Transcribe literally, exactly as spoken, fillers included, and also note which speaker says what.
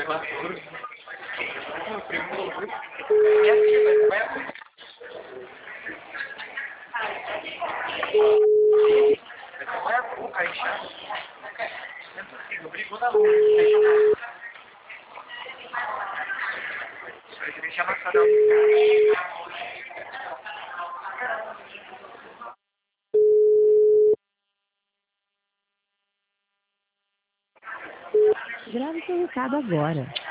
Speaker 1: relatório. O primo e assim, mas vai. Mas vai a boca aí, chato. Não é possível, brigou na lua. Deixa eu deixar amassado.
Speaker 2: Grave seu recado agora.